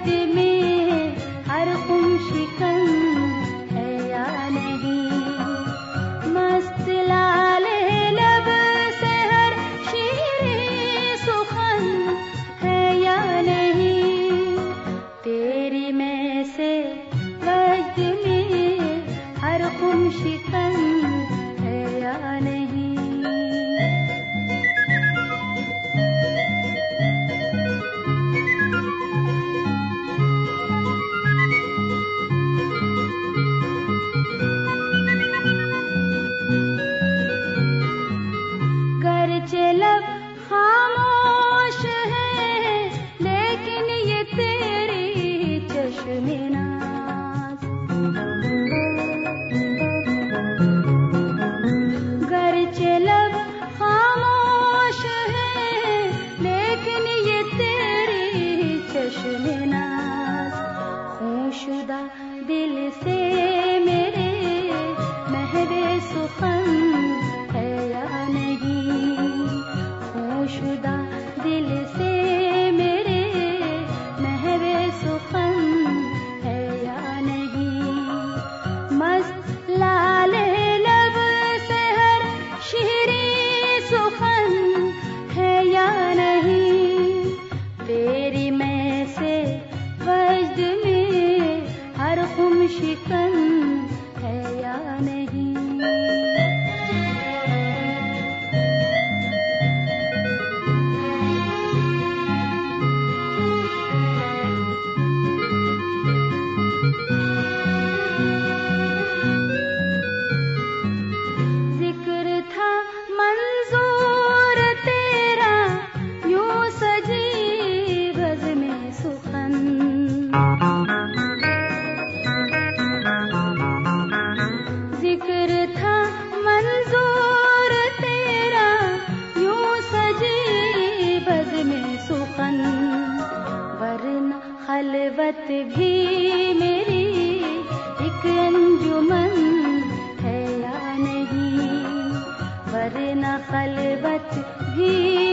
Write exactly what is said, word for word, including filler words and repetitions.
वजद में हर गुम शिकन है या नहीं। मस्त लाले लब से हर शीरे सुखन है या नहीं। तेरी में से वजद में हर गुम शिकन है या नहीं। लब खामोश है लेकिन ये तेरी चश्मे नाज़। गरचे लब खामोश है लेकिन ये तेरी चश्मे नाज़। खूंशुदा दिल से मेरे महवे सुखन है या नहीं। शुदा दिल से मेरे महवे सुखन है या नहीं। मस्त लाले लब से हर शीरी सुखन है या नहीं। तेरी में से वजद में हर गुम शिकन है या नहीं। जिक्र था मंजूर तेरा यूं सजी बज़ में सुखन। वरना खलवत भी मेरी एक अंजुमन है या नहीं। वरना खलवत भी